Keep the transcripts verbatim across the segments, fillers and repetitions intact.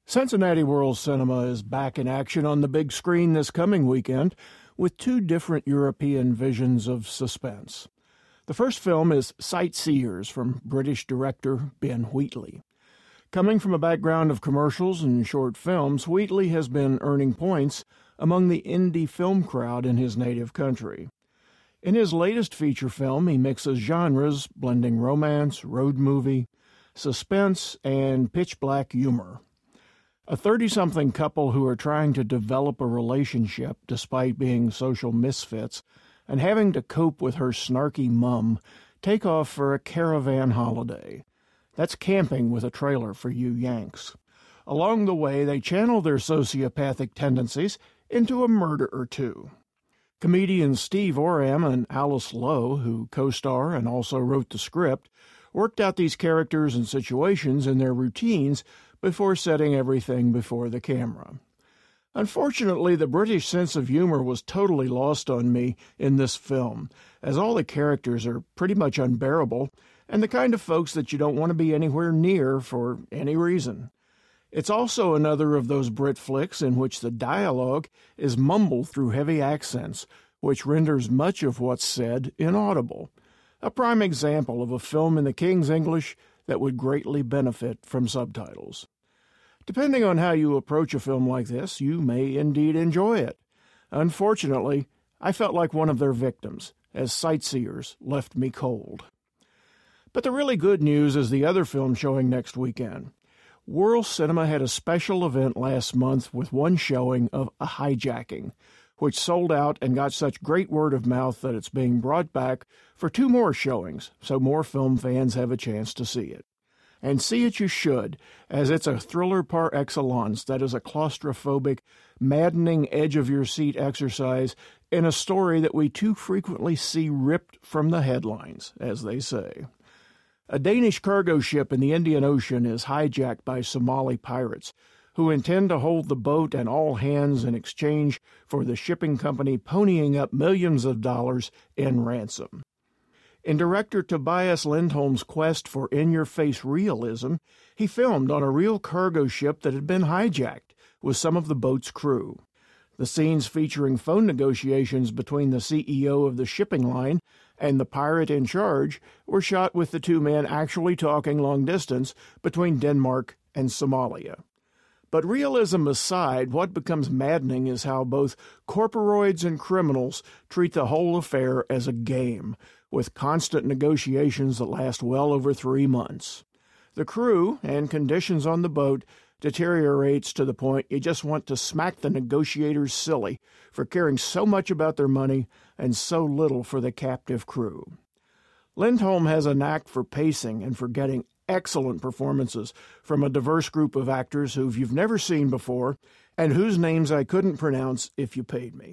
Cincinnati World Cinema is back in action on the big screen this coming weekend with two different European visions of suspense. The first film is Sightseers from British director Ben Wheatley. Coming from a background of commercials and short films, Wheatley has been earning points among the indie film crowd in his native country. In his latest feature film, he mixes genres, blending romance, road movie, suspense, and pitch-black humor. A thirty-something couple who are trying to develop a relationship despite being social misfits and having to cope with her snarky mum take off for a caravan holiday. That's camping with a trailer for you Yanks. Along the way, they channel their sociopathic tendencies into a murder or two. Comedians Steve Oram and Alice Lowe, who co-star and also wrote the script, worked out these characters and situations in their routines before setting everything before the camera. Unfortunately, the British sense of humor was totally lost on me in this film, as all the characters are pretty much unbearable and the kind of folks that you don't want to be anywhere near for any reason. It's also another of those Brit flicks in which the dialogue is mumbled through heavy accents, which renders much of what's said inaudible. A prime example of a film in the King's English that would greatly benefit from subtitles. Depending on how you approach a film like this, you may indeed enjoy it. Unfortunately, I felt like one of their victims, as Sightseers left me cold. But the really good news is the other film showing next weekend. World Cinema had a special event last month with one showing of A Hijacking, which sold out and got such great word of mouth that it's being brought back for two more showings, so more film fans have a chance to see it. And see it you should, as it's a thriller par excellence that is a claustrophobic, maddening edge-of-your-seat exercise in a story that we too frequently see ripped from the headlines, as they say. A Danish cargo ship in the Indian Ocean is hijacked by Somali pirates, who intend to hold the boat and all hands in exchange for the shipping company ponying up millions of dollars in ransom. In director Tobias Lindholm's quest for in-your-face realism, he filmed on a real cargo ship that had been hijacked with some of the boat's crew. The scenes featuring phone negotiations between the C E O of the shipping line and the pirate in charge were shot with the two men actually talking long distance between Denmark and Somalia. But realism aside, what becomes maddening is how both corporoids and criminals treat the whole affair as a game, with constant negotiations that last well over three months. The crew and conditions on the boat deteriorates to the point you just want to smack the negotiators silly for caring so much about their money and so little for the captive crew. Lindholm has a knack for pacing and for getting excellent performances from a diverse group of actors who you've never seen before and whose names I couldn't pronounce if you paid me.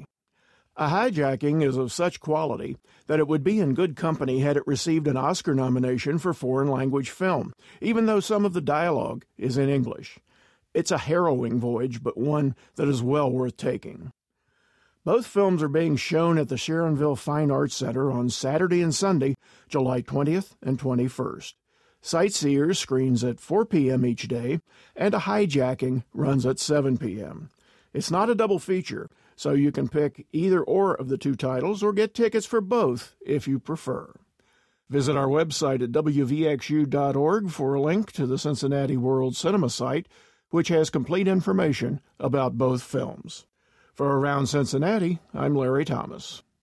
A Hijacking is of such quality that it would be in good company had it received an Oscar nomination for foreign language film, even though some of the dialogue is in English. It's a harrowing voyage, but one that is well worth taking. Both films are being shown at the Sharonville Fine Arts Center on Saturday and Sunday, July twentieth and twenty-first. Sightseers screens at four p.m. each day, and A Hijacking runs at seven p.m. It's not a double feature, so you can pick either or of the two titles or get tickets for both if you prefer. Visit our website at w v x u dot org for a link to the Cincinnati World Cinema site, which has complete information about both films. For Around Cincinnati, I'm Larry Thomas.